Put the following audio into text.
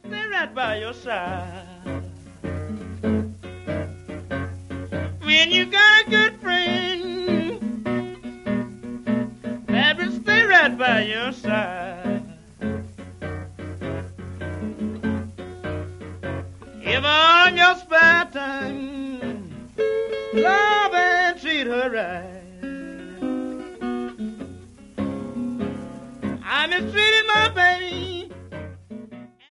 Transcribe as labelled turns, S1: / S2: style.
S1: stay right by your side. When you got a good friend, that will stay right by your side. If on your spare time, love and treat her right.